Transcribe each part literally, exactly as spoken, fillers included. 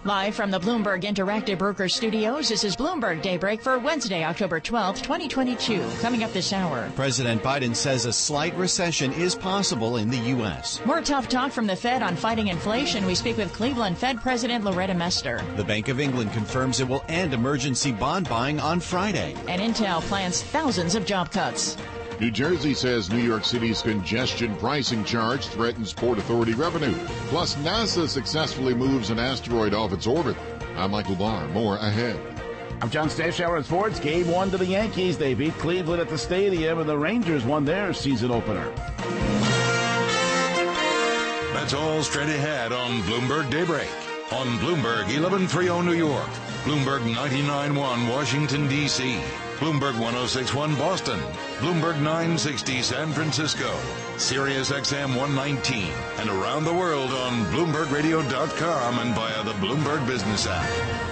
Live from the Bloomberg Interactive Broker Studios, this is Bloomberg Daybreak for Wednesday, October twelfth, twenty twenty-two. Coming up this hour, President Biden says a slight recession is possible in the U S. More tough talk from the Fed on fighting inflation. We speak with Cleveland Fed President Loretta Mester. The Bank of England confirms it will end emergency bond buying on Friday. And Intel plans thousands of job cuts. New Jersey says New York City's congestion pricing charge threatens Port Authority revenue. Plus, NASA successfully moves an asteroid off its orbit. I'm Michael Barr. More ahead. I'm John Stashower at Sports. Game one to the Yankees. They beat Cleveland at the stadium, and the Rangers won their season opener. That's all straight ahead on Bloomberg Daybreak. On Bloomberg eleven thirty New York, Bloomberg ninety-nine point one Washington, D C, Bloomberg one oh six point one Boston, Bloomberg nine sixty San Francisco, Sirius X M one nineteen, and around the world on Bloomberg Radio dot com and via the Bloomberg Business app.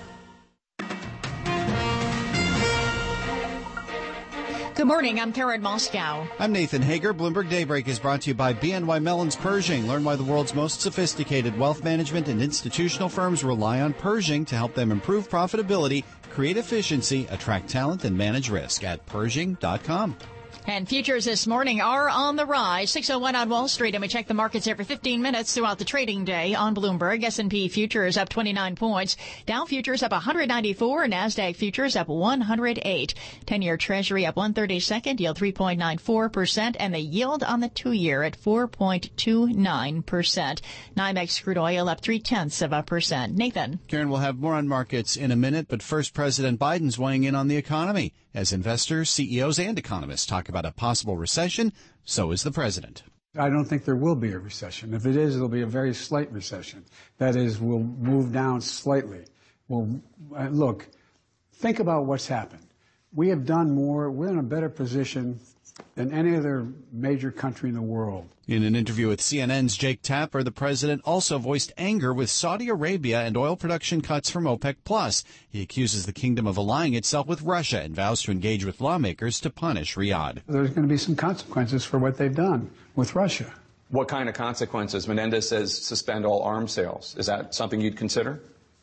Good morning, I'm Karen Moscow. I'm Nathan Hager. Bloomberg Daybreak is brought to you by B N Y Mellon's Pershing. Learn why the world's most sophisticated wealth management and institutional firms rely on Pershing to help them improve profitability, create efficiency, attract talent, and manage risk at Pershing dot com. And futures this morning are on the rise. six oh one on Wall Street, and we check the markets every fifteen minutes throughout the trading day on Bloomberg. S and P futures up twenty-nine points. Dow futures up one hundred ninety-four. NASDAQ futures up one hundred eight. ten-year Treasury up one thirty-second, yield three point nine four percent, and the yield on the two-year at four point two nine percent. NYMEX crude oil up three-tenths of a percent. Nathan. Karen, we'll have more on markets in a minute, but first, President Biden's weighing in on the economy. As investors, C E Os, and economists talk about a possible recession, so is the president. I don't think there will be a recession. If it is, it'll be a very slight recession. That is, we'll move down slightly. We'll, uh, look, think about what's happened. We have done more. We're in a better position than any other major country in the world. In an interview with C N N's Jake Tapper, the president also voiced anger with Saudi Arabia and oil production cuts from OPEC plus. He accuses the kingdom of allying itself with Russia and vows to engage with lawmakers to punish Riyadh. There's going to be some consequences for what they've done with Russia. What kind of consequences? Menendez says suspend all arms sales. Is that something you'd consider?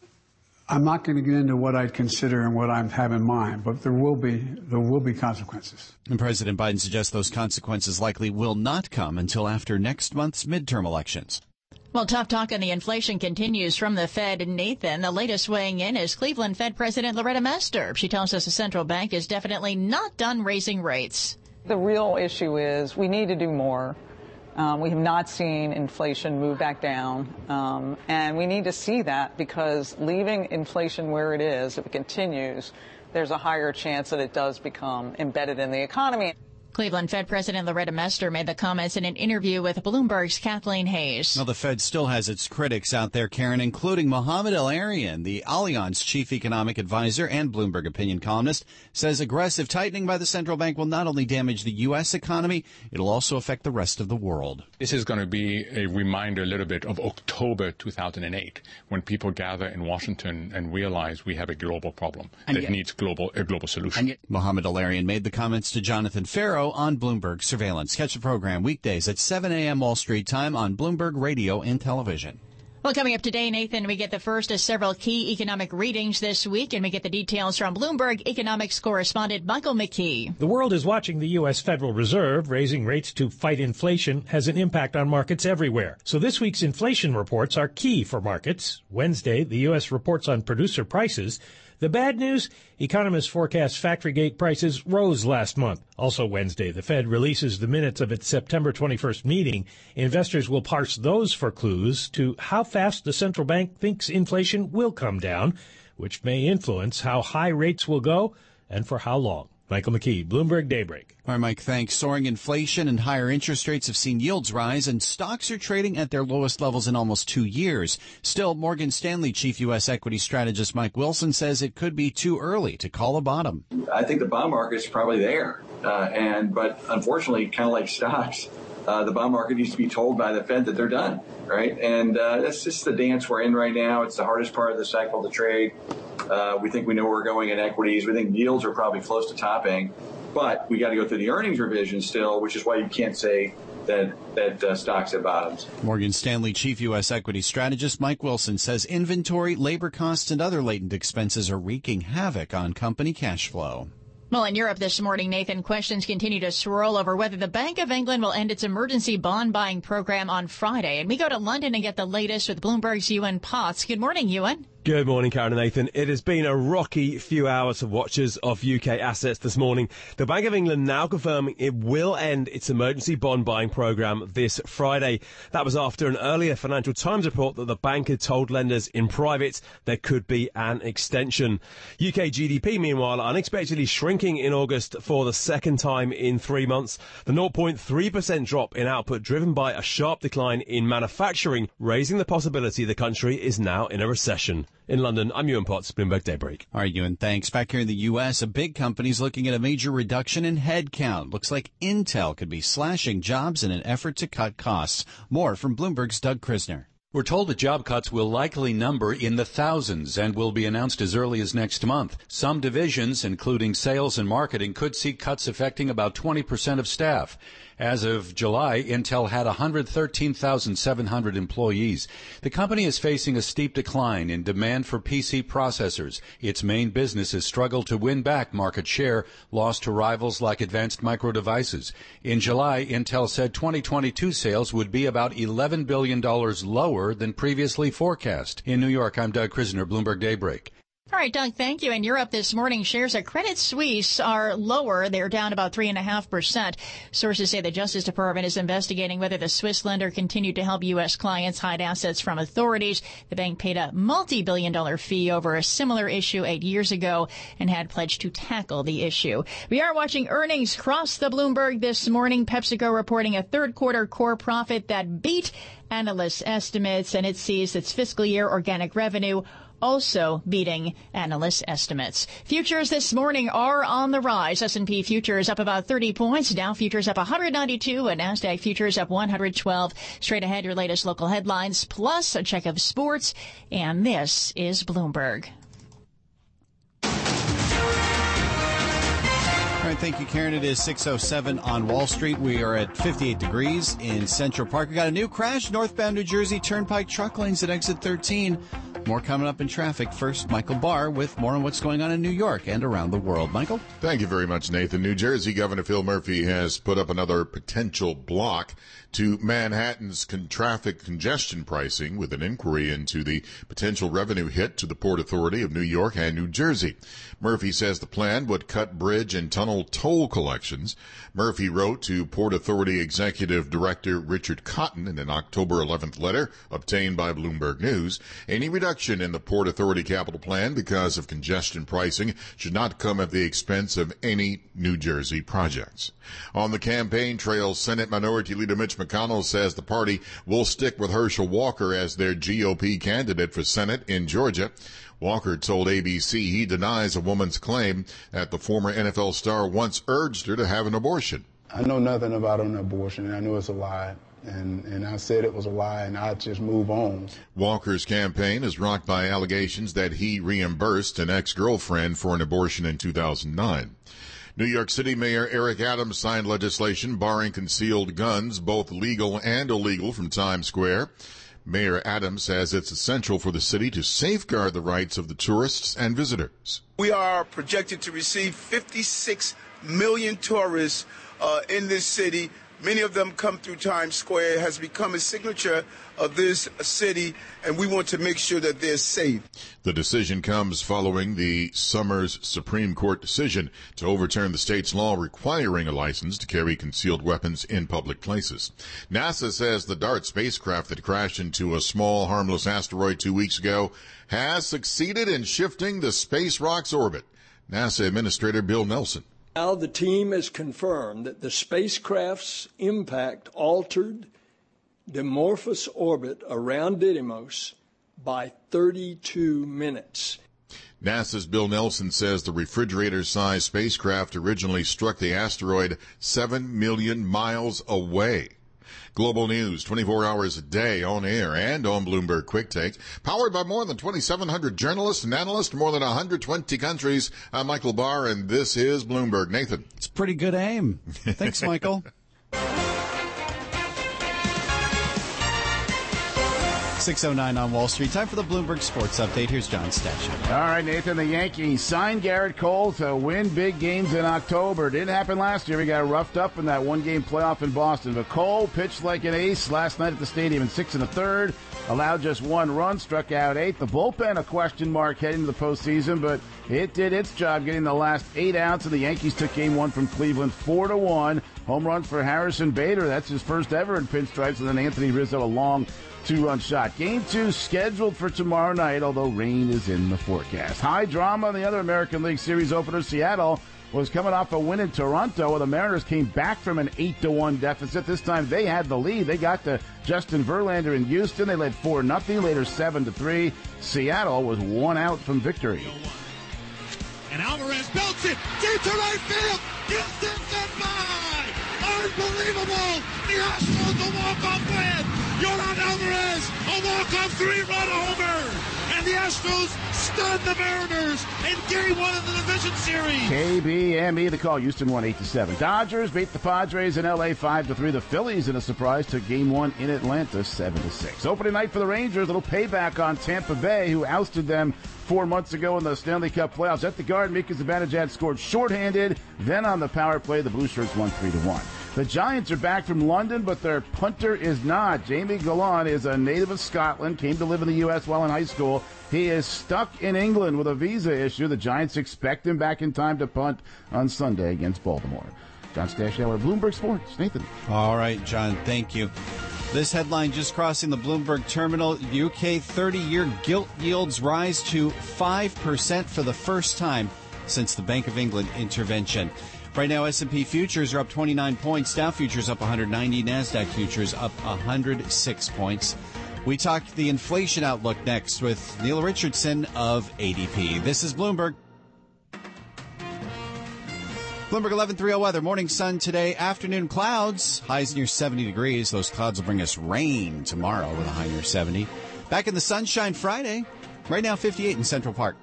I'm not going to get into what I'd consider and what I have in mind, but there will be there will be consequences. And President Biden suggests those consequences likely will not come until after next month's midterm elections. Well, tough talk on the inflation continues from the Fed. Nathan, the latest weighing in is Cleveland Fed President Loretta Mester. She tells us the central bank is definitely not done raising rates. The real issue is we need to do more. Um, we have not seen inflation move back down, um, and we need to see that because leaving inflation where it is, if it continues, there's a higher chance that it does become embedded in the economy. Cleveland Fed President Loretta Mester made the comments in an interview with Bloomberg's Kathleen Hayes. Now, the Fed still has its critics out there, Karen, including Mohamed El-Erian, the Allianz chief economic advisor and Bloomberg opinion columnist, says aggressive tightening by the central bank will not only damage the U S economy, it'll also affect the rest of the world. This is going to be a reminder a little bit of October two thousand eight, when people gather in Washington and realize we have a global problem and that yet, needs global a global solution. Yet, Mohamed El-Erian made the comments to Jonathan Farrow on Bloomberg Surveillance. Catch the program weekdays at seven a.m. Wall Street time on Bloomberg Radio and television. Well, coming up today, Nathan, we get the first of several key economic readings this week, and we get the details from Bloomberg economics correspondent Michael McKee. The world is watching the U S. Federal Reserve. Raising rates to fight inflation has an impact on markets everywhere. So this week's inflation reports are key for markets. Wednesday, the U S reports on producer prices. The bad news, economists forecast factory gate prices rose last month. Also Wednesday, the Fed releases the minutes of its September twenty-first meeting. Investors will parse those for clues to how fast the central bank thinks inflation will come down, which may influence how high rates will go and for how long. Michael McKee, Bloomberg Daybreak. All right, Mike, thanks. Soaring inflation and higher interest rates have seen yields rise, and stocks are trading at their lowest levels in almost two years. Still, Morgan Stanley chief U S equity strategist Mike Wilson says it could be too early to call a bottom. I think the bond market's probably there, uh, and but unfortunately, kind of like stocks, uh, the bond market needs to be told by the Fed that they're done, right? And uh, that's just the dance we're in right now. It's the hardest part of the cycle to trade. Uh, we think we know where we're going in equities. We think yields are probably close to topping, but we got to go through the earnings revision still, which is why you can't say that that uh, stocks have bottomed. Morgan Stanley chief U S equity strategist Mike Wilson says inventory, labor costs, and other latent expenses are wreaking havoc on company cash flow. Well, in Europe this morning, Nathan, questions continue to swirl over whether the Bank of England will end its emergency bond buying program on Friday. And we go to London and get the latest with Bloomberg's Ewan Potts. Good morning, Ewan. Good morning, Karen and Nathan. It has been a rocky few hours for watchers of U K assets this morning. The Bank of England now confirming it will end its emergency bond buying programme this Friday. That was after an earlier Financial Times report that the bank had told lenders in private there could be an extension. U K G D P, meanwhile, unexpectedly shrinking in August for the second time in three months. The zero point three percent drop in output driven by a sharp decline in manufacturing, raising the possibility the country is now in a recession. In London, I'm Ewan Potts, Bloomberg Daybreak. All right, Ewan, thanks. Back here in the U S, a big company's looking at a major reduction in headcount. Looks like Intel could be slashing jobs in an effort to cut costs. More from Bloomberg's Doug Krisner. We're told the job cuts will likely number in the thousands and will be announced as early as next month. Some divisions, including sales and marketing, could see cuts affecting about twenty percent of staff. As of July, Intel had one hundred thirteen thousand seven hundred employees. The company is facing a steep decline in demand for P C processors. Its main business has struggled to win back market share, lost to rivals like Advanced Micro Devices. In July, Intel said twenty twenty-two sales would be about eleven billion dollars lower than previously forecast. In New York, I'm Doug Krisner, Bloomberg Daybreak. All right, Doug, thank you. In Europe this morning, shares at Credit Suisse are lower. They're down about three point five percent. Sources say the Justice Department is investigating whether the Swiss lender continued to help U S clients hide assets from authorities. The bank paid a multi-billion dollar fee over a similar issue eight years ago and had pledged to tackle the issue. We are watching earnings cross the Bloomberg this morning. PepsiCo reporting a third quarter core profit that beat analysts' estimates, and it sees its fiscal year organic revenue also beating analyst estimates. Futures this morning are on the rise. S and P futures up about thirty points. Dow futures up one hundred ninety-two and NASDAQ futures up one hundred twelve. Straight ahead, your latest local headlines, plus a check of sports. And this is Bloomberg. All right, thank you, Karen. It is six oh seven on Wall Street. We are at fifty-eight degrees in Central Park. We got a new crash, northbound New Jersey Turnpike truck lanes at exit thirteen. More coming up in traffic. First, Michael Barr with more on what's going on in New York and around the world. Michael? Thank you very much, Nathan. New Jersey Governor Phil Murphy has put up another potential block to Manhattan's con- traffic congestion pricing with an inquiry into the potential revenue hit to the Port Authority of New York and New Jersey. Murphy says the plan would cut bridge and tunnel toll collections. Murphy wrote to Port Authority Executive Director Richard Cotton in an October eleventh letter obtained by Bloomberg News. Any reduction in the Port Authority capital plan because of congestion pricing should not come at the expense of any New Jersey projects. On the campaign trail, Senate Minority Leader Mitch McConnell says the party will stick with Herschel Walker as their G O P candidate for Senate in Georgia. Walker told A B C he denies a woman's claim that the former N F L star once urged her to have an abortion. I know nothing about an abortion, and I know it's a lie. And, and I said it was a lie, and I just move on. Walker's campaign is rocked by allegations that he reimbursed an ex-girlfriend for an abortion in two thousand nine. New York City Mayor Eric Adams signed legislation barring concealed guns, both legal and illegal, from Times Square. Mayor Adams says it's essential for the city to safeguard the rights of the tourists and visitors. We are projected to receive fifty-six million tourists uh, in this city. Many of them come through Times Square. It has become a signature of this city, and we want to make sure that they're safe. The decision comes following the summer's Supreme Court decision to overturn the state's law requiring a license to carry concealed weapons in public places. NASA says the DART spacecraft that crashed into a small, harmless asteroid two weeks ago has succeeded in shifting the space rock's orbit. NASA Administrator Bill Nelson. Now the team has confirmed that the spacecraft's impact altered Dimorphos orbit around Didymos by thirty-two minutes. NASA's Bill Nelson says the refrigerator-sized spacecraft originally struck the asteroid seven million miles away. Global news, twenty-four hours a day on air and on Bloomberg Quick Take. Powered by more than twenty-seven hundred journalists and analysts, more than one hundred twenty countries. I'm Michael Barr, and this is Bloomberg. Nathan. It's pretty good aim. Thanks, Michael. six oh nine on Wall Street. Time for the Bloomberg Sports Update. Here's John Stashow. All right, Nathan, the Yankees signed Garrett Cole to win big games in October. Didn't happen last year. We got roughed up in that one-game playoff in Boston. But Cole pitched like an ace last night at the stadium in six and a third. Allowed just one run, struck out eight. The bullpen, a question mark heading into the postseason, but it did its job getting the last eight outs, and the Yankees took game one from Cleveland four to one. Home run for Harrison Bader. That's his first ever in pinstripes, and then Anthony Rizzo, a long two-run shot. Game two scheduled for tomorrow night, although rain is in the forecast. High drama in the other American League Series opener. Seattle was coming off a win in Toronto, where the Mariners came back from an eight to one deficit. This time they had the lead. They got to Justin Verlander in Houston. They led four nothing, later seven to three. Seattle was one out from victory. And Alvarez belts it deep to right field. Houston goodbye. Unbelievable. The Astros a walk-off win. Yordan Alvarez, a walk-off three-run homer. And the Astros stunned the Mariners in game one of the division series. K B M E, the call. Houston won eight to seven. Dodgers beat the Padres in L A five to three. The Phillies, in a surprise, took game one in Atlanta seven to six. Opening night for the Rangers, a little payback on Tampa Bay, who ousted them four months ago in the Stanley Cup playoffs. At the Garden, Mika Zibanejad scored shorthanded. Then on the power play, the Blue Shirts won three to one. The Giants are back from London, but their punter is not. Jamie Gallant is a native of Scotland, came to live in the U S while in high school. He is stuck in England with a visa issue. The Giants expect him back in time to punt on Sunday against Baltimore. John Stashower, Bloomberg Sports. Nathan. All right, John, thank you. This headline just crossing the Bloomberg terminal. U K thirty-year gilt yields rise to five percent for the first time since the Bank of England intervention. Right now, S and P futures are up twenty-nine points. Dow futures up one hundred ninety. NASDAQ futures up one hundred six points. We talk the inflation outlook next with Neil Richardson of A D P. This is Bloomberg. Bloomberg eleven thirty weather. Morning sun today. Afternoon clouds. Highs near seventy degrees. Those clouds will bring us rain tomorrow with a high near seventy. Back in the sunshine Friday. Right now, fifty-eight in Central Park.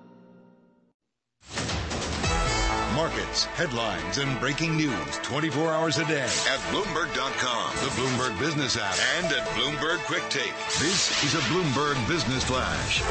Markets, headlines, and breaking news twenty-four hours a day at Bloomberg dot com, the Bloomberg Business app, and at Bloomberg Quick Take. This is a Bloomberg Business Flash.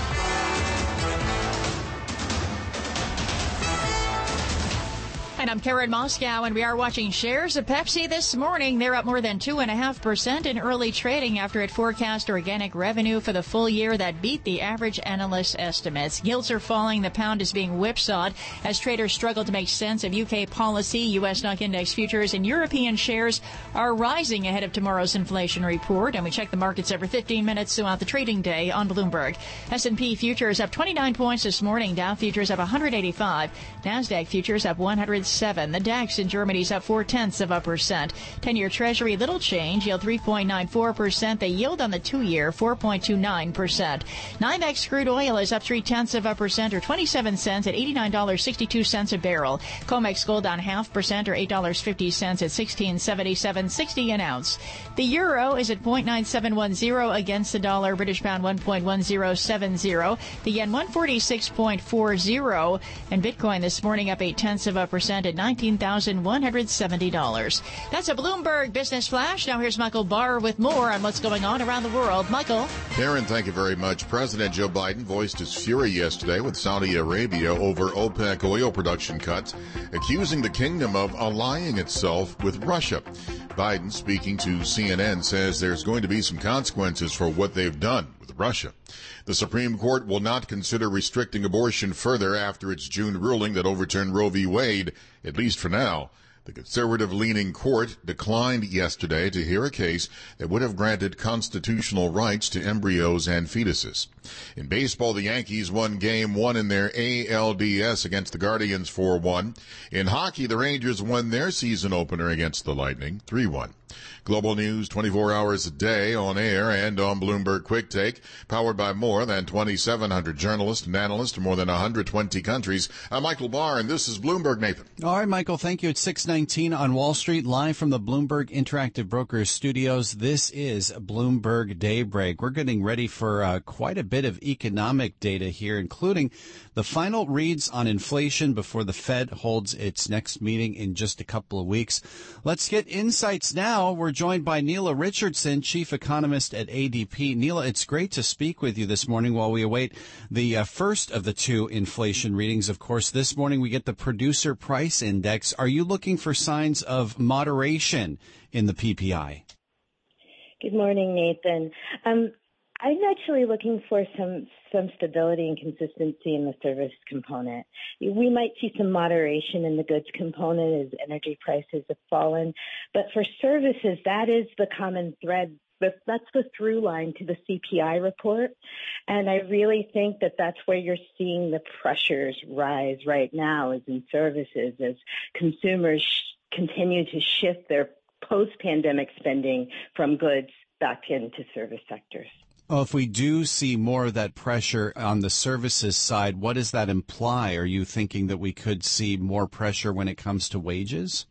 And I'm Karen Moscow, and we are watching shares of Pepsi this morning. They're up more than two point five percent in early trading after it forecast organic revenue for the full year that beat the average analyst estimates. Yields are falling. The pound is being whipsawed as traders struggle to make sense of U K policy. U S stock index futures and European shares are rising ahead of tomorrow's inflation report. And we check the markets every fifteen minutes throughout the trading day on Bloomberg. S and P futures up twenty-nine points this morning. Dow futures up one hundred eighty-five. NASDAQ futures up one hundred seven. The DAX in Germany's up four-tenths of a percent. ten-year Treasury, little change, yield three point nine four percent. The yield on the two-year, four point two nine percent. NYMEX crude oil is up three-tenths of a percent, or twenty-seven cents at eighty-nine dollars and sixty-two cents a barrel. COMEX gold down half percent, or eight dollars and fifty cents at sixteen seventy-seven sixty an ounce. The euro is at zero point nine seven one zero against the dollar. British pound one point one zero seven zero. The yen one forty-six point four zero. And Bitcoin this morning up eight-tenths of a percent at nineteen thousand one hundred seventy dollars. That's a Bloomberg Business Flash. Now here's Michael Barr with more on what's going on around the world. Michael. Karen, thank you very much. President Joe Biden voiced his fury yesterday with Saudi Arabia over OPEC oil production cuts, accusing the kingdom of allying itself with Russia. Biden, speaking to C N N, says there's going to be some consequences for what they've done with Russia. The Supreme Court will not consider restricting abortion further after its June ruling that overturned Roe v. Wade, at least for now. The conservative-leaning court declined yesterday to hear a case that would have granted constitutional rights to embryos and fetuses. In baseball, the Yankees won game one in their A L D S against the Guardians four one. In hockey, the Rangers won their season opener against the Lightning three one. Global news twenty-four hours a day on air and on Bloomberg Quick Take, powered by more than twenty-seven hundred journalists and analysts in more than one hundred twenty countries. I'm Michael Barr, and this is Bloomberg, Nathan. All right, Michael, thank you. It's six nineteen on Wall Street, live from the Bloomberg Interactive Brokers studios. This is Bloomberg Daybreak. We're getting ready for uh, quite a bit of economic data here, including the final reads on inflation before the Fed holds its next meeting in just a couple of weeks. Let's get insights now now we're joined by Neela Richardson, chief economist at A D P. Neela, it's great to speak with you this morning while we await the uh, first of the two inflation readings. Of course, this morning we get the Producer Price Index. Are you looking for signs of moderation in the P P I? Good morning, Nathan. Um, I'm actually looking for some some stability and consistency in the service component. We might see some moderation in the goods component as energy prices have fallen, but for services, that is the common thread. That's the through line to the C P I report, and I really think that that's where you're seeing the pressures rise right now, is in services, as consumers continue to shift their post-pandemic spending from goods back into service sectors. Well, if we do see more of that pressure on the services side, what does that imply? Are you thinking that we could see more pressure when it comes to wages?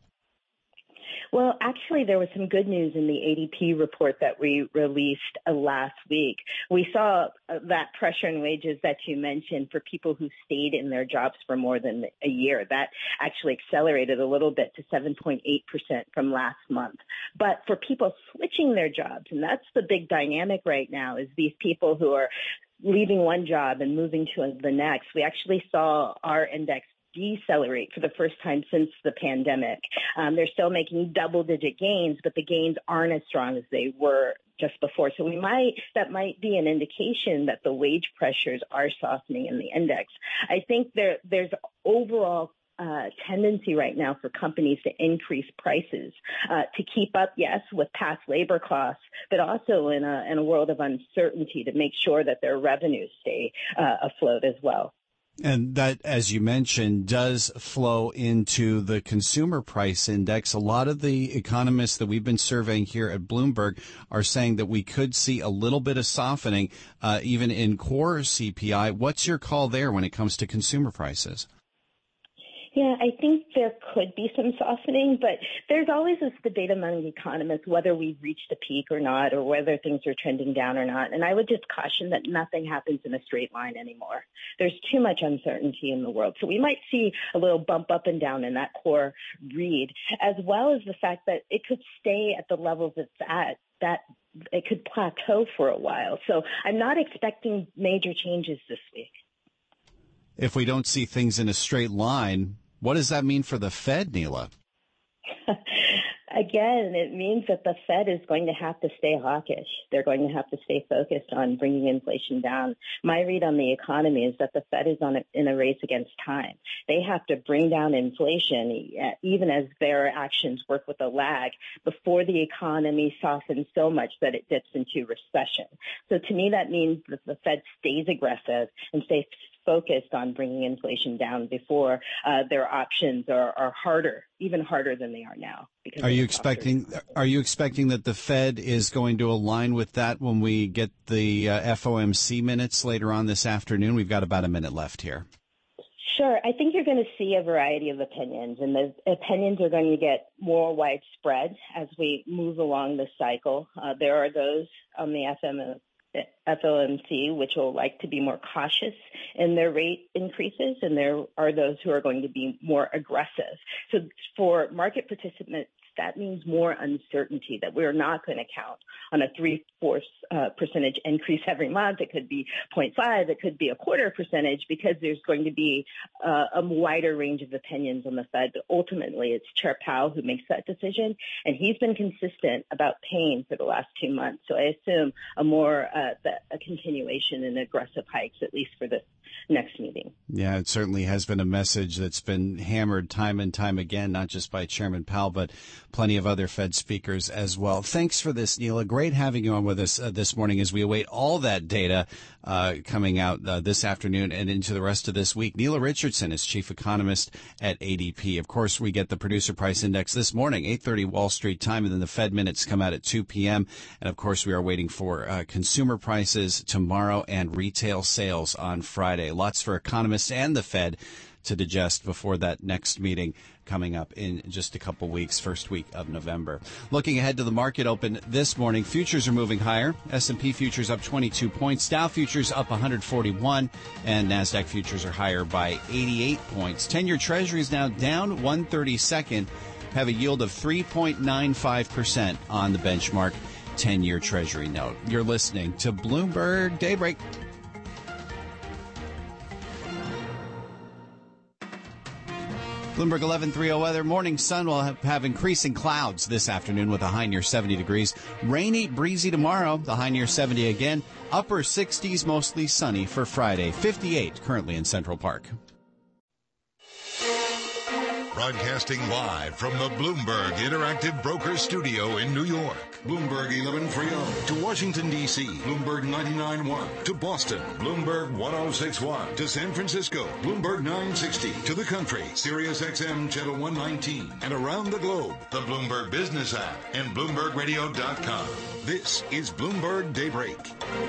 Well, actually, there was some good news in the A D P report that we released uh, last week. We saw uh, that pressure in wages that you mentioned for people who stayed in their jobs for more than a year. That actually accelerated a little bit to seven point eight percent from last month. But for people switching their jobs, and that's the big dynamic right now, is these people who are leaving one job and moving to the next. We actually saw our index decelerate for the first time since the pandemic. Um, they're still making double-digit gains, but the gains aren't as strong as they were just before. So we might that might be an indication that the wage pressures are softening in the index. I think there there's overall uh, tendency right now for companies to increase prices uh, to keep up, yes, with past labor costs, but also in a in a world of uncertainty to make sure that their revenues stay uh, afloat as well. And that, as you mentioned, does flow into the consumer price index. A lot of the economists that we've been surveying here at Bloomberg are saying that we could see a little bit of softening, uh, even in core C P I. What's your call there when it comes to consumer prices? Yeah, I think there could be some softening, but there's always this debate among economists whether we've reached a peak or not, or whether things are trending down or not. And I would just caution that nothing happens in a straight line anymore. There's too much uncertainty in the world. So we might see a little bump up and down in that core read, as well as the fact that it could stay at the levels it's at, that it could plateau for a while. So I'm not expecting major changes this week. If we don't see things in a straight line, what does that mean for the Fed, Neela? Again, it means that the Fed is going to have to stay hawkish. They're going to have to stay focused on bringing inflation down. My read on the economy is that the Fed is on a, in a race against time. They have to bring down inflation, even as their actions work with a lag, before the economy softens so much that it dips into recession. So to me, that means that the Fed stays aggressive and stays focused on bringing inflation down before uh, their options are, are harder, even harder than they are now. Because are you expecting? Are you expecting that the Fed is going to align with that when we get the uh, F O M C minutes later on this afternoon? We've got about a minute left here. Sure. I think you're going to see a variety of opinions, and the opinions are going to get more widespread as we move along the cycle. Uh, there are those on the F M O. F O M C, which will like to be more cautious in their rate increases, and there are those who are going to be more aggressive. So for market participants, that means more uncertainty, that we're not going to count on a three-fourths uh, percentage increase every month. It could be zero point five. It could be a quarter percentage, because there's going to be uh, a wider range of opinions on the Fed. But ultimately, it's Chair Powell who makes that decision, and he's been consistent about paying for the last two months. So I assume a more uh, a continuation in aggressive hikes, at least for this next meeting. Yeah, it certainly has been a message that's been hammered time and time again, not just by Chairman Powell, but plenty of other Fed speakers as well. Thanks for this, Neela. Great having you on with us uh, this morning as we await all that data uh, coming out uh, this afternoon and into the rest of this week. Neela Richardson is chief economist at A D P. Of course, we get the Producer Price Index this morning, eight thirty Wall Street time, and then the Fed minutes come out at two p.m. And, of course, we are waiting for uh, consumer prices tomorrow and retail sales on Friday. Lots for economists and the Fed to digest before that next meeting coming up in just a couple weeks, first week of November. Looking ahead to the market open this morning, futures are moving higher. S and P futures up twenty-two points, Dow futures up one hundred forty-one, and NASDAQ futures are higher by eighty-eight points. ten-year Treasury is now down one thirty-second have a yield of three point nine five percent on the benchmark ten-year Treasury note. You're listening to Bloomberg Daybreak. Bloomberg eleven thirty weather. Morning sun will have, have increasing clouds this afternoon with a high near seventy degrees. Rainy, breezy tomorrow, the high near seventy again. Upper sixties, mostly sunny for Friday. fifty-eight currently in Central Park. Broadcasting live from the Bloomberg Interactive Brokers Studio in New York. Bloomberg eleven thirty to Washington, D C Bloomberg ninety-nine point one to Boston. Bloomberg ten sixty-one to San Francisco. Bloomberg nine sixty to the country. Sirius X M Channel one nineteen. And around the globe, the Bloomberg Business app and Bloomberg Radio dot com. This is Bloomberg Daybreak.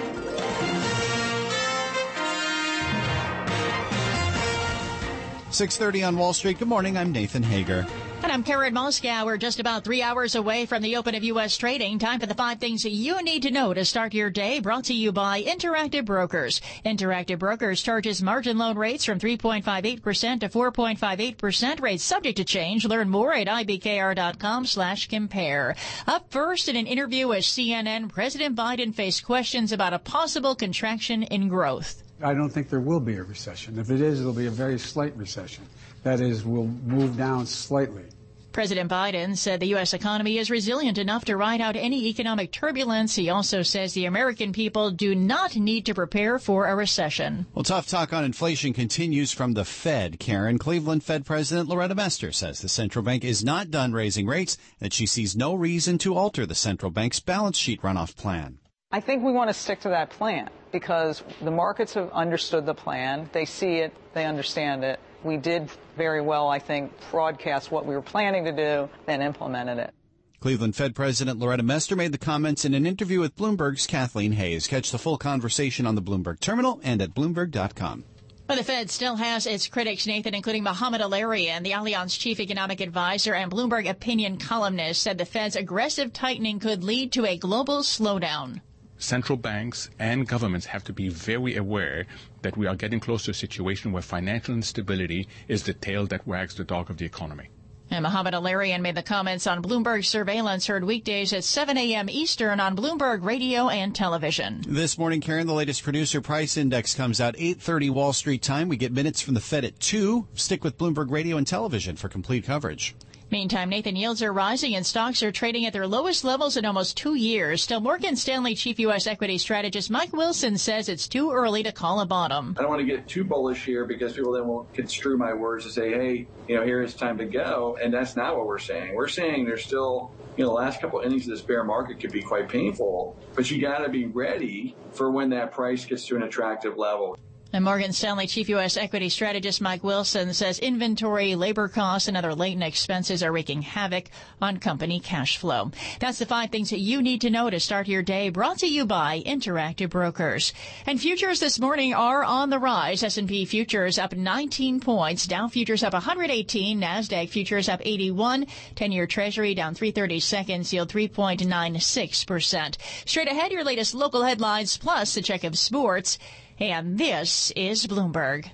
six thirty on Wall Street. Good morning. I'm Nathan Hager. And I'm Karen Moscow. We're just about three hours away from the open of U S trading. Time for the five things that you need to know to start your day. Brought to you by Interactive Brokers. Interactive Brokers charges margin loan rates from three point five eight percent to four point five eight percent. Rates subject to change. Learn more at ibkr.com slash compare. Up first, in an interview with C N N, President Biden faced questions about a possible contraction in growth. I don't think there will be a recession. If it is, it'll be a very slight recession. That is, we'll move down slightly. President Biden said the U S economy is resilient enough to ride out any economic turbulence. He also says the American people do not need to prepare for a recession. Well, tough talk on inflation continues from the Fed. Karen, Cleveland Fed President Loretta Mester says the central bank is not done raising rates, that she sees no reason to alter the central bank's balance sheet runoff plan. I think we want to stick to that plan because the markets have understood the plan. They see it. They understand it. We did very well, I think, broadcast what we were planning to do, then implemented it. Cleveland Fed President Loretta Mester made the comments in an interview with Bloomberg's Kathleen Hayes. Catch the full conversation on the Bloomberg terminal and at Bloomberg dot com. But the Fed still has its critics, Nathan, including Mohamed El-Erian, the Allianz chief economic advisor and Bloomberg opinion columnist, said the Fed's aggressive tightening could lead to a global slowdown. Central banks and governments have to be very aware that we are getting close to a situation where financial instability is the tail that wags the dog of the economy. And Mohamed El-Erian made the comments on Bloomberg Surveillance, heard weekdays at seven a.m. Eastern on Bloomberg Radio and Television. This morning, Karen, the latest producer price index comes out eight thirty Wall Street time. We get minutes from the Fed at two. Stick with Bloomberg Radio and Television for complete coverage. Meantime, Nathan, yields are rising and stocks are trading at their lowest levels in almost two years. Still, Morgan Stanley chief U S equity strategist Mike Wilson says it's too early to call a bottom. I don't want to get too bullish here because people then will construe my words to say, hey, you know, here it's time to go. And that's not what we're saying. We're saying there's still, you know, the last couple of innings of this bear market could be quite painful, but you got to be ready for when that price gets to an attractive level. And Morgan Stanley chief U S equity strategist Mike Wilson says inventory, labor costs, and other latent expenses are wreaking havoc on company cash flow. That's the five things that you need to know to start your day, brought to you by Interactive Brokers. And futures this morning are on the rise. S and P futures up nineteen points. Dow futures up one hundred eighteen. NASDAQ futures up eighty-one. ten-year Treasury down three thirty seconds, yield three point nine six percent. Straight ahead, your latest local headlines, plus a check of sports. And this is Bloomberg.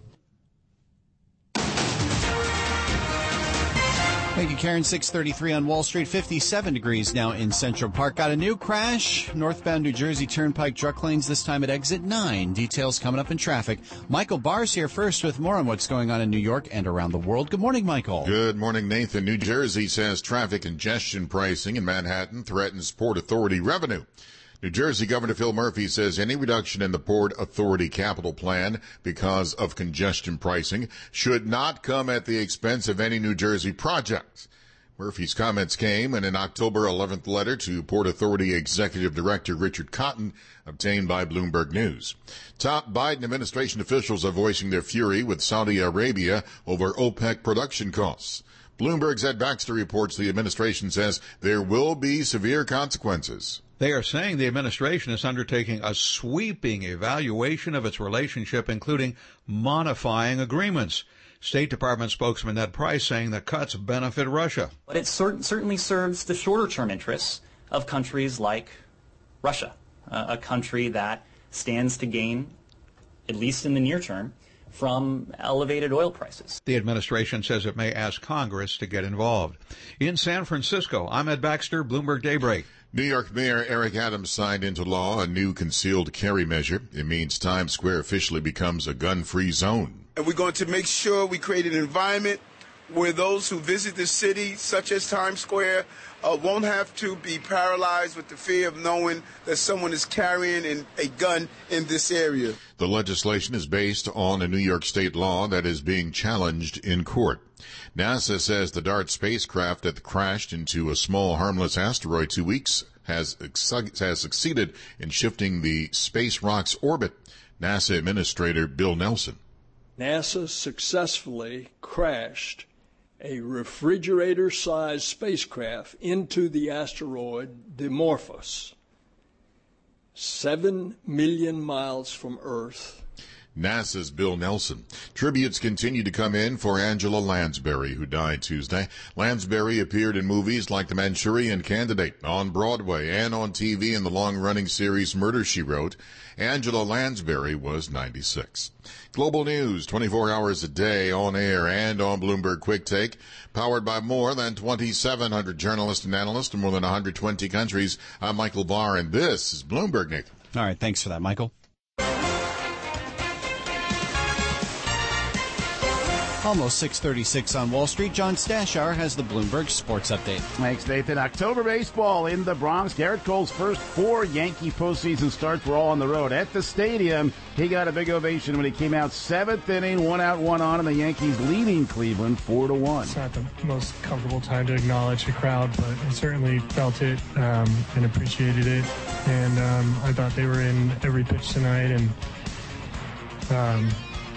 Thank you, Karen. six thirty-three on Wall Street, fifty-seven degrees now in Central Park. Got a new crash. Northbound New Jersey Turnpike truck lanes, this time at exit nine. Details coming up in traffic. Michael Barr's here first with more on what's going on in New York and around the world. Good morning, Michael. Good morning, Nathan. New Jersey says traffic congestion pricing in Manhattan threatens Port Authority revenue. New Jersey Governor Phil Murphy says any reduction in the Port Authority capital plan because of congestion pricing should not come at the expense of any New Jersey projects. Murphy's comments came in an October eleventh letter to Port Authority Executive Director Richard Cotton, obtained by Bloomberg News. Top Biden administration officials are voicing their fury with Saudi Arabia over OPEC production costs. Bloomberg's Ed Baxter reports the administration says there will be severe consequences. They are saying the administration is undertaking a sweeping evaluation of its relationship, including modifying agreements. State Department spokesman Ned Price saying the cuts benefit Russia. But it cer- certainly serves the shorter-term interests of countries like Russia, uh, a country that stands to gain, at least in the near term, from elevated oil prices. The administration says it may ask Congress to get involved. In San Francisco, I'm Ed Baxter, Bloomberg Daybreak. New York Mayor Eric Adams signed into law a new concealed carry measure. It means Times Square officially becomes a gun-free zone. And we're going to make sure we create an environment where those who visit the city, such as Times Square, uh, won't have to be paralyzed with the fear of knowing that someone is carrying in a gun in this area. The legislation is based on a New York state law that is being challenged in court. NASA says the DART spacecraft that crashed into a small harmless asteroid two weeks has, has succeeded in shifting the space rock's orbit. NASA Administrator Bill Nelson. NASA successfully crashed a refrigerator-sized spacecraft into the asteroid Dimorphos, seven million miles from Earth. NASA's Bill Nelson. Tributes continue to come in for Angela Lansbury, who died Tuesday. Lansbury appeared in movies like The Manchurian Candidate, on Broadway, and on T V in the long-running series Murder, She Wrote. Angela Lansbury was ninety-six. Global news, twenty-four hours a day, on air and on Bloomberg Quick Take, powered by more than twenty-seven hundred journalists and analysts in more than one hundred twenty countries. I'm Michael Barr, and this is Bloomberg, Nathan. All right, thanks for that, Michael. Almost six thirty-six on Wall Street. John Stashar has the Bloomberg Sports Update. Thanks, Nathan. October baseball in the Bronx. Garrett Cole's first four Yankee postseason starts were all on the road. At the stadium, he got a big ovation when he came out seventh inning, one out, one on, and the Yankees leading Cleveland four to one. It's not the most comfortable time to acknowledge the crowd, but I certainly felt it um, and appreciated it. And um, I thought they were in every pitch tonight, and um,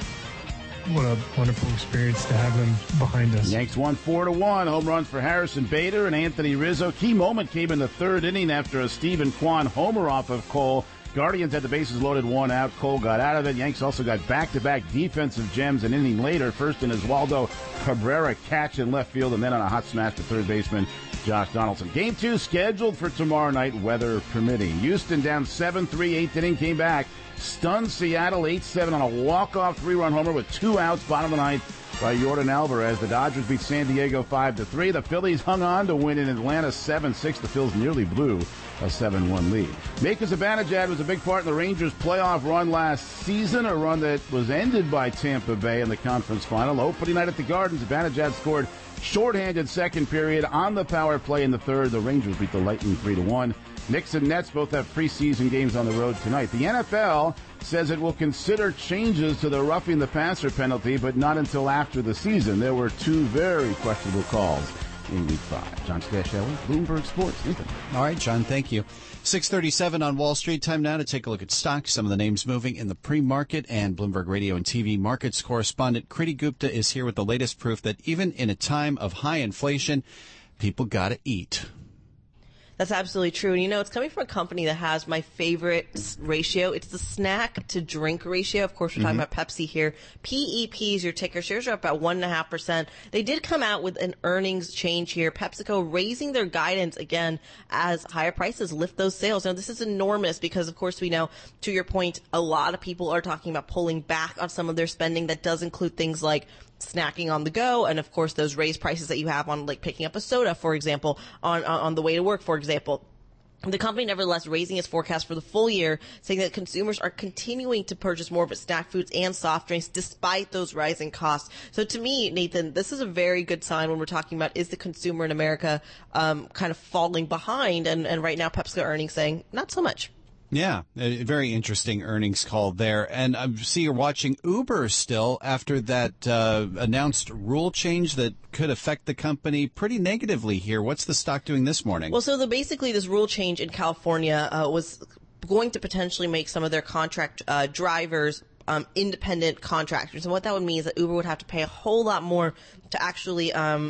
what a wonderful experience to have them behind us. Yanks won four to one. Home runs for Harrison Bader and Anthony Rizzo. Key moment came in the third inning after a Stephen Kwan homer off of Cole. Guardians had the bases loaded, one out. Cole got out of it. Yanks also got back-to-back defensive gems an inning later. First in Oswaldo Cabrera catch in left field, and then on a hot smash to third baseman Josh Donaldson. Game two scheduled for tomorrow night, weather permitting. Houston down seven three, eighth inning, came back. Stunned Seattle eight seven on a walk-off three-run homer with two outs, bottom of the ninth by Yordan Alvarez. The Dodgers beat San Diego five to three. The Phillies hung on to win in Atlanta seven six. The Phils nearly blew a seven one lead. Mika Zibanejad was a big part in the Rangers' playoff run last season, a run that was ended by Tampa Bay in the conference final. Opening night at the Garden, Zibanejad scored shorthanded second period on the power play in the third. The Rangers beat the Lightning three to one. Knicks and Nets both have preseason games on the road tonight. The N F L says it will consider changes to the roughing the passer penalty, but not until after the season. There were two very questionable calls in Week five. John Stashar, Bloomberg Sports. Nathan. All right, John, thank you. six thirty-seven on Wall Street. Time now to take a look at stocks, some of the names moving in the pre-market, and Bloomberg Radio and T V markets correspondent Kriti Gupta is here with the latest proof that even in a time of high inflation, people got to eat. That's absolutely true. And, you know, it's coming from a company that has my favorite ratio. It's the snack to drink ratio. Of course, we're talking mm-hmm. about Pepsi here. P E P is your ticker. Shares are up about one point five percent. They did come out with an earnings change here. PepsiCo raising their guidance again as higher prices lift those sales. Now, this is enormous because, of course, we know, to your point, a lot of people are talking about pulling back on some of their spending. That does include things like snacking on the go, and of course those raised prices that you have on, like, picking up a soda, for example, on on the way to work, for example. The company nevertheless raising its forecast for the full year, saying that consumers are continuing to purchase more of its snack foods and soft drinks despite those rising costs. So to me, Nathan, this is a very good sign when we're talking about, is the consumer in America um, kind of falling behind? And, and right now PepsiCo earnings saying not so much. Yeah, a very interesting earnings call there. And I see you're watching Uber still after that uh, announced rule change that could affect the company pretty negatively here. What's the stock doing this morning? Well, so the, basically this rule change in California uh, was going to potentially make some of their contract uh, drivers um, independent contractors. And what that would mean is that Uber would have to pay a whole lot more to actually um,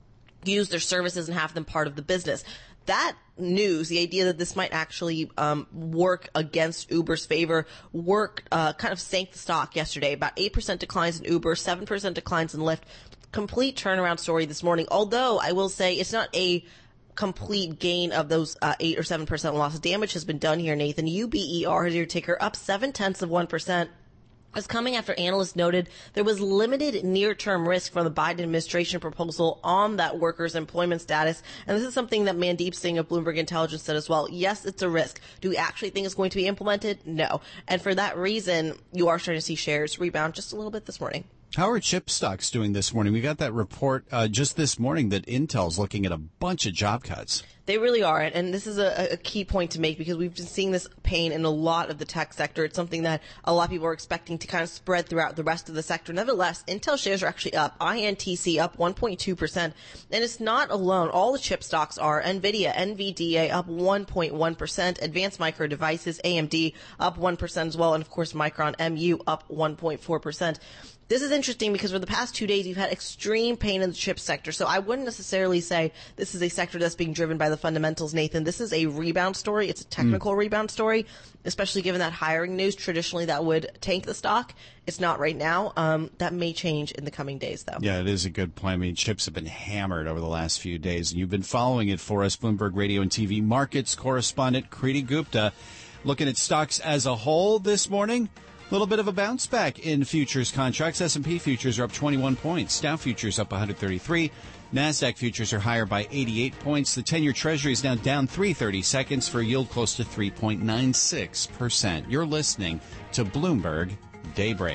use their services and have them part of the business. That news, the idea that this might actually um, work against Uber's favor, work uh, kind of sank the stock yesterday. About eight percent declines in Uber, seven percent declines in Lyft. Complete turnaround story this morning. Although I will say it's not a complete gain of those uh, eight or seven percent loss. Damage has been done here, Nathan. U B E R is your ticker, up seven tenths of one percent. is coming after analysts noted there was limited near-term risk from the Biden administration proposal on that workers' employment status. And this is something that Mandeep Singh of Bloomberg Intelligence said as well. Yes, it's a risk. Do we actually think it's going to be implemented? No. And for that reason, you are starting to see shares rebound just a little bit this morning. How are chip stocks doing this morning? We got that report uh, just this morning that Intel's looking at a bunch of job cuts. They really are. And this is a, a key point to make because we've been seeing this pain in a lot of the tech sector. It's something that a lot of people are expecting to kind of spread throughout the rest of the sector. Nevertheless, Intel shares are actually up. I N T C up one point two percent. And it's not alone. All the chip stocks are. NVIDIA, N V D A up one point one percent. Advanced Micro Devices, A M D up one percent as well. And of course, Micron M U up one point four percent. This is interesting because for the past two days, you've had extreme pain in the chip sector. So I wouldn't necessarily say this is a sector that's being driven by the fundamentals, Nathan. This is a rebound story. It's a technical mm. rebound story, especially given that hiring news traditionally that would tank the stock. It's not right now. Um, that may change in the coming days, though. Yeah, it is a good point. I mean, chips have been hammered over the last few days, and you've been following it for us. Bloomberg Radio and T V markets correspondent Kriti Gupta looking at stocks as a whole this morning. A little bit of a bounce back in futures contracts. S and P futures are up twenty-one points. Dow futures up one hundred thirty-three. NASDAQ futures are higher by eighty-eight points. The ten-year Treasury is now down three thirty-seconds for a yield close to three point nine six percent. You're listening to Bloomberg Daybreak.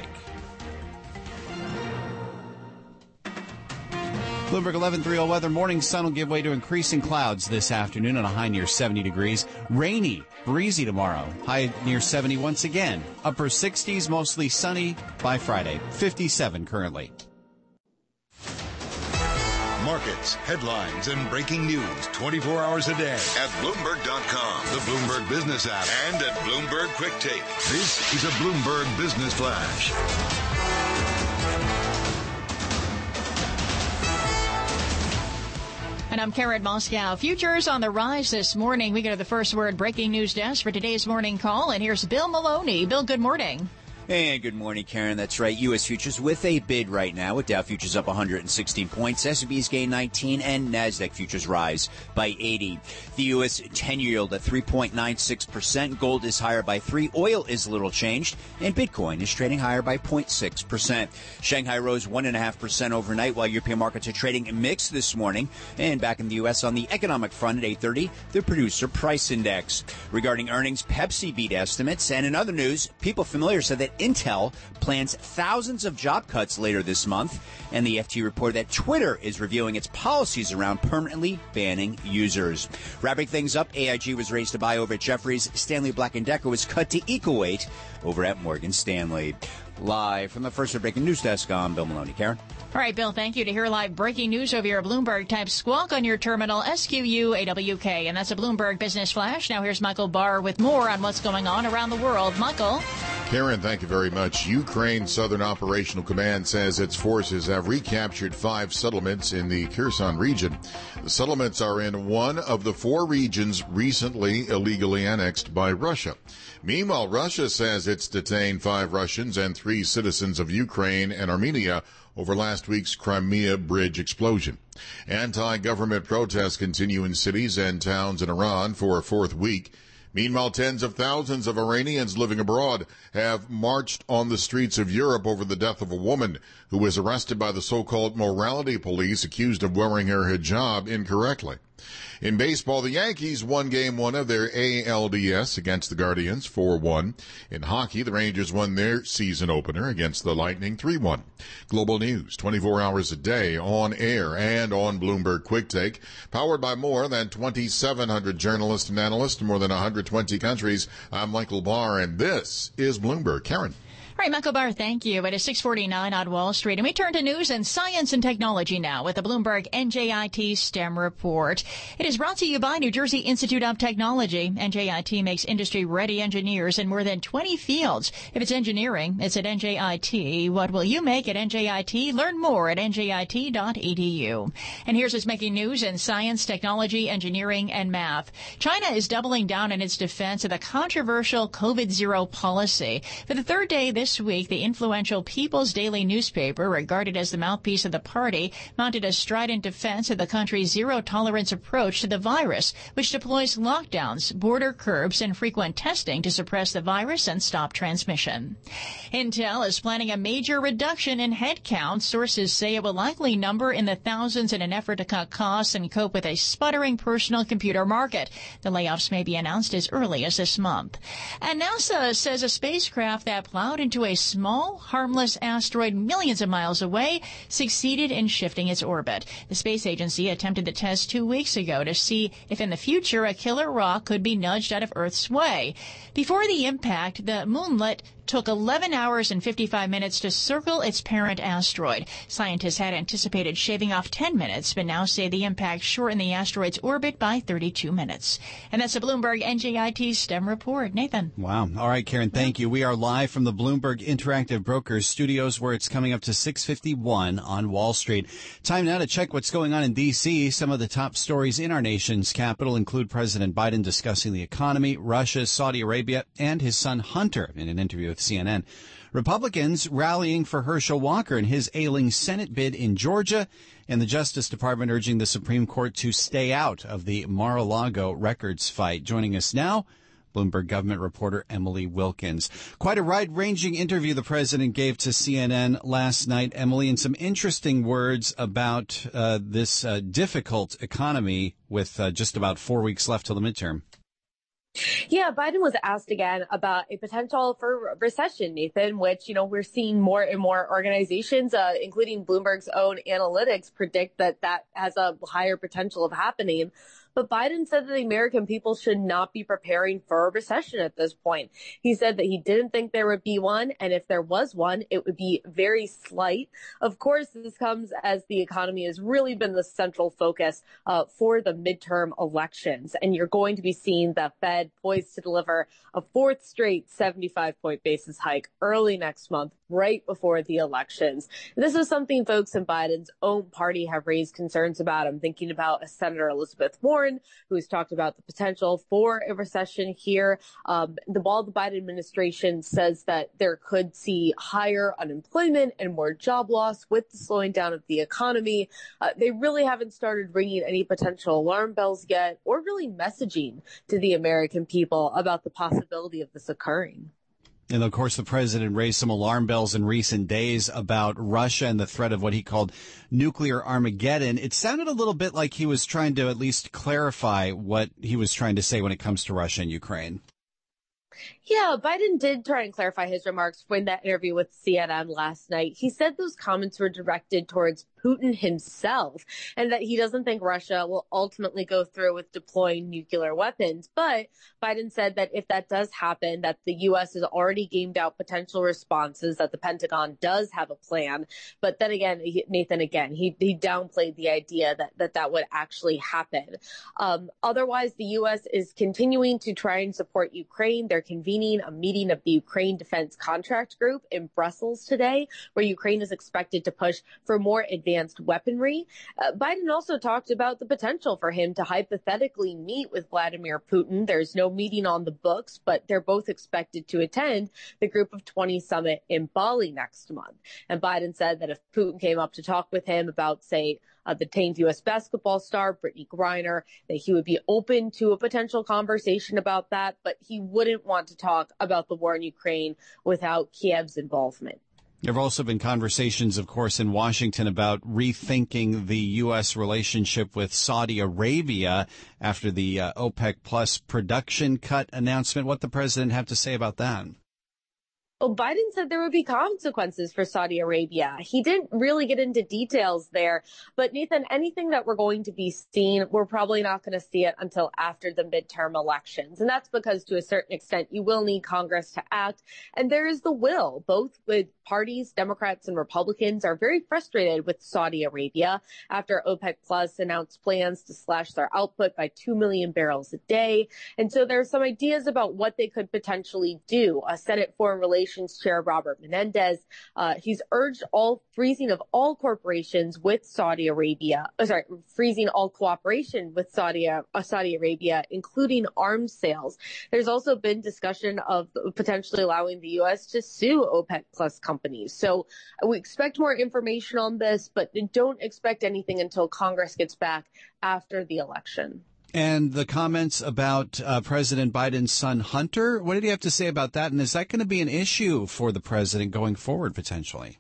Bloomberg eleven thirty weather. Morning sun will give way to increasing clouds this afternoon on a high near seventy degrees. Rainy, breezy tomorrow. High near seventy once again. Upper sixties, mostly sunny by Friday. fifty-seven currently. Markets, headlines, and breaking news twenty-four hours a day at Bloomberg dot com, the Bloomberg Business app, and at Bloomberg Quick Take. This is a Bloomberg Business Flash. And I'm Karen Moscow. Futures on the rise this morning. We go to the First Word breaking news desk for today's morning call. And here's Bill Maloney. Bill, good morning. Hey, good morning, Karen. That's right. U S futures with a bid right now, with Dow futures up one hundred sixteen points, S and P's gain nineteen, and NASDAQ futures rise by eighty. The U S ten-year yield at three point nine six percent. Gold is higher by three. Oil is little changed, and Bitcoin is trading higher by zero point six percent. Shanghai rose one point five percent overnight, while European markets are trading mixed this morning. And back in the U S on the economic front at eight thirty, the Producer Price Index. Regarding earnings, Pepsi beat estimates. And in other news, people familiar said that Intel plans thousands of job cuts later this month, and the F T reported that Twitter is reviewing its policies around permanently banning users. Wrapping things up, A I G was raised to buy over at Jefferies. Stanley Black and Decker was cut to equal weight over at Morgan Stanley. Live from the First Breaking News Desk, I'm Bill Maloney. Karen? All right, Bill, thank you. To hear live breaking news over your Bloomberg, type squawk on your terminal, S Q U A W K. And that's a Bloomberg Business Flash. Now here's Michael Barr with more on what's going on around the world. Michael? Karen, thank you very much. Ukraine Southern Operational Command says its forces have recaptured five settlements in the Kherson region. The settlements are in one of the four regions recently illegally annexed by Russia. Meanwhile, Russia says it's detained five Russians and three citizens of Ukraine and Armenia over last week's Crimea bridge explosion. Anti-government protests continue in cities and towns in Iran for a fourth week. Meanwhile, tens of thousands of Iranians living abroad have marched on the streets of Europe over the death of a woman who was arrested by the so-called morality police accused of wearing her hijab incorrectly. In baseball, the Yankees won game one of their A L D S against the Guardians four one. In hockey, the Rangers won their season opener against the Lightning three one. Global news, twenty-four hours a day, on air and on Bloomberg Quick Take, powered by more than twenty-seven hundred journalists and analysts in more than one hundred twenty countries. I'm Michael Barr, and this is Bloomberg. Karen? All right, Michael Barr, thank you. It is six forty-nine on Wall Street, and we turn to news and science and technology now with the Bloomberg N J I T STEM report. It is brought to you by New Jersey Institute of Technology. N J I T makes industry-ready engineers in more than twenty fields. If it's engineering, it's at N J I T. What will you make at N J I T? Learn more at N J I T dot E D U. And here's what's making news in science, technology, engineering, and math. China is doubling down in its defense of the controversial COVID zero policy. For the third day this this week, the influential People's Daily newspaper, regarded as the mouthpiece of the party, mounted a strident defense of the country's zero-tolerance approach to the virus, which deploys lockdowns, border curbs, and frequent testing to suppress the virus and stop transmission. Intel is planning a major reduction in headcount. Sources say it will likely number in the thousands in an effort to cut costs and cope with a sputtering personal computer market. The layoffs may be announced as early as this month. And NASA says a spacecraft that plowed into a small, harmless asteroid millions of miles away succeeded in shifting its orbit. The space agency attempted the test two weeks ago to see if in the future a killer rock could be nudged out of Earth's way. Before the impact, the moonlet took eleven hours and fifty-five minutes to circle its parent asteroid. Scientists had anticipated shaving off ten minutes, but now say the impact shortened the asteroid's orbit by thirty-two minutes. And that's a Bloomberg N J I T STEM report. Nathan. Wow. All right, Karen, thank you. We are live from the Bloomberg Interactive Brokers studios, where it's coming up to six fifty-one on Wall Street. Time now to check what's going on in D C. Some of the top stories in our nation's capital include President Biden discussing the economy, Russia, Saudi Arabia, and his son Hunter in an interview with C N N. Republicans rallying for Herschel Walker and his ailing Senate bid in Georgia, and the Justice Department urging the Supreme Court to stay out of the Mar-a-Lago records fight. Joining us now, Bloomberg government reporter Emily Wilkins. Quite a wide-ranging interview the president gave to C N N last night, Emily, and some interesting words about uh, this uh, difficult economy with uh, just about four weeks left till the midterm. Yeah, Biden was asked again about a potential for recession, Nathan, which, you know, we're seeing more and more organizations, uh, including Bloomberg's own analytics, predict that that has a higher potential of happening. But Biden said that the American people should not be preparing for a recession at this point. He said that he didn't think there would be one, and if there was one, it would be very slight. Of course, this comes as the economy has really been the central focus uh, for the midterm elections, and you're going to be seeing the Fed poised to deliver a fourth straight seventy-five point basis hike early next month, right before the elections. This is something folks in Biden's own party have raised concerns about. I'm thinking about Senator Elizabeth Warren, who's talked about the potential for a recession here. Um, the while the Biden administration says that there could see higher unemployment and more job loss with the slowing down of the economy, uh, they really haven't started ringing any potential alarm bells yet, or really messaging to the American people about the possibility of this occurring. And, of course, the president raised some alarm bells in recent days about Russia and the threat of what he called nuclear Armageddon. It sounded a little bit like he was trying to at least clarify what he was trying to say when it comes to Russia and Ukraine. Yeah, Biden did try and clarify his remarks in that interview with C N N last night. He said those comments were directed towards Putin himself and that he doesn't think Russia will ultimately go through with deploying nuclear weapons. But Biden said that if that does happen, that the U S has already gamed out potential responses, that the Pentagon does have a plan. But then again, Nathan, again, he, he downplayed the idea that, that that would actually happen. Um, otherwise, the U S is continuing to try and support Ukraine. They're convening a meeting of the Ukraine Defense Contract Group in Brussels today, where Ukraine is expected to push for more advanced weaponry. Uh, Biden also talked about the potential for him to hypothetically meet with Vladimir Putin. There's no meeting on the books, but they're both expected to attend the Group of twenty summit in Bali next month. And Biden said that if Putin came up to talk with him about, say, Uh, the detained U S basketball star, Brittany Griner, that he would be open to a potential conversation about that, but he wouldn't want to talk about the war in Ukraine without Kiev's involvement. There have also been conversations, of course, in Washington about rethinking the U S relationship with Saudi Arabia after the uh, OPEC Plus production cut announcement. What the president have to say about that? Well, Biden said there would be consequences for Saudi Arabia. He didn't really get into details there. But, Nathan, anything that we're going to be seeing, we're probably not going to see it until after the midterm elections. And that's because, to a certain extent, you will need Congress to act. And there is the will, both with parties, Democrats and Republicans, are very frustrated with Saudi Arabia after OPEC Plus announced plans to slash their output by two million barrels a day. And so there are some ideas about what they could potentially do. Uh, Senate Foreign Relations Chair Robert Menendez, uh, he's urged all freezing of all corporations with Saudi Arabia, oh, sorry, freezing all cooperation with Saudi, uh, Saudi Arabia, including arms sales. There's also been discussion of potentially allowing the U S to sue OPEC Plus companies. So we expect more information on this, but don't expect anything until Congress gets back after the election. And the comments about uh, President Biden's son, Hunter, what did he have to say about that? And is that going to be an issue for the president going forward, potentially?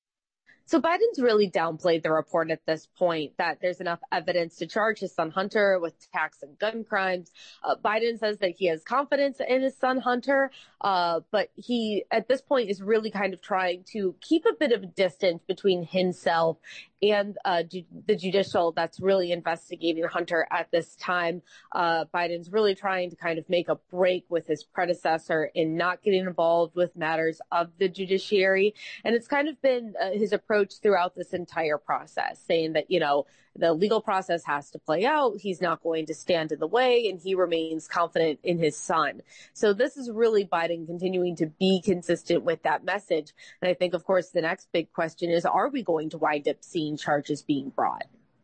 So Biden's really downplayed the report at this point that there's enough evidence to charge his son Hunter with tax and gun crimes. Uh, Biden says that he has confidence in his son Hunter, uh, but he, at this point, is really kind of trying to keep a bit of a distance between himself and uh, ju- the judicial that's really investigating Hunter at this time. Uh, Biden's really trying to kind of make a break with his predecessor in not getting involved with matters of the judiciary. And it's kind of been uh, his approach throughout this entire process, saying that, you know, the legal process has to play out. He's not going to stand in the way, and he remains confident in his son. So this is really Biden continuing to be consistent with that message. And I think, of course, the next big question is, are we going to wind up seeing charges being brought?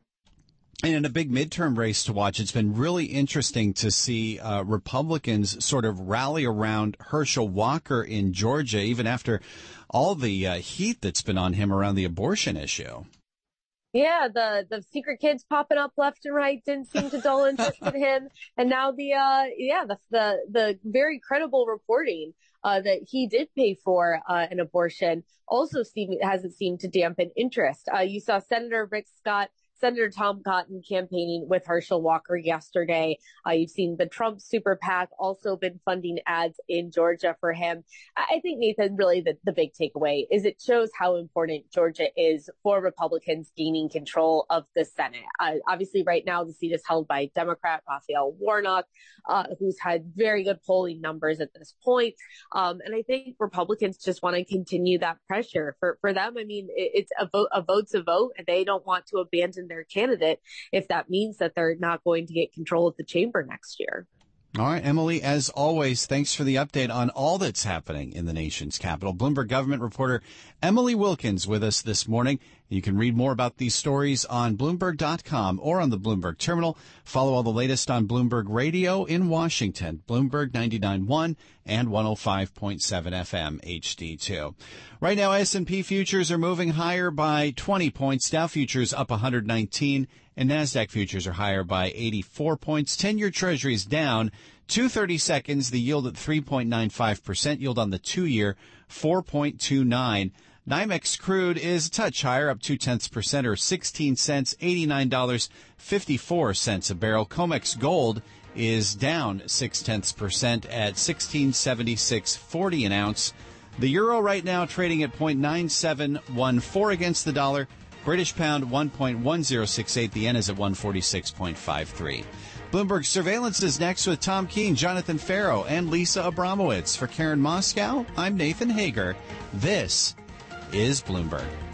And in a big midterm race to watch, it's been really interesting to see uh, Republicans sort of rally around Herschel Walker in Georgia, even after all the uh, heat that's been on him around the abortion issue. Yeah, the, the secret kids popping up left and right didn't seem to dull interest in him. And now the, uh, yeah, the, the, the very credible reporting, uh, that he did pay for, uh, an abortion also seem, hasn't seemed to dampen interest. Uh, you saw Senator Rick Scott, Senator Tom Cotton campaigning with Herschel Walker yesterday. Uh, you've seen the Trump super PAC also been funding ads in Georgia for him. I think, Nathan, really the, the big takeaway is it shows how important Georgia is for Republicans gaining control of the Senate. Uh, obviously, right now, the seat is held by Democrat Raphael Warnock, uh, who's had very good polling numbers at this point. Um, and I think Republicans just want to continue that pressure. For, for them, I mean, it, it's a vote, a vote's a vote, and they don't want to abandon their candidate if that means that they're not going to get control of the chamber next year. All right, Emily, as always, thanks for the update on all that's happening in the nation's capital. Bloomberg government reporter Emily Wilkins with us this morning. You can read more about these stories on Bloomberg dot com or on the Bloomberg terminal. Follow all the latest on Bloomberg Radio in Washington, Bloomberg ninety-nine point one and one oh five point seven F M H D two. Right now, S and P futures are moving higher by twenty points. Dow futures up one hundred nineteen, and NASDAQ futures are higher by eighty-four points. ten-year Treasuries down two thirty seconds. The yield at three point nine five percent. Yield on the two-year, four point two nine. NYMEX crude is a touch higher, up two-tenths percent or sixteen cents, eighty-nine dollars and fifty-four cents a barrel. COMEX gold is down six-tenths percent at sixteen seventy-six forty an ounce. The euro right now trading at zero point nine seven one four against the dollar. British pound one point one zero six eight. The yen is at one forty-six point five three. Bloomberg Surveillance is next with Tom Keene, Jonathan Farrow, and Lisa Abramowitz. For Karen Moscow, I'm Nathan Hager. This is Bloomberg.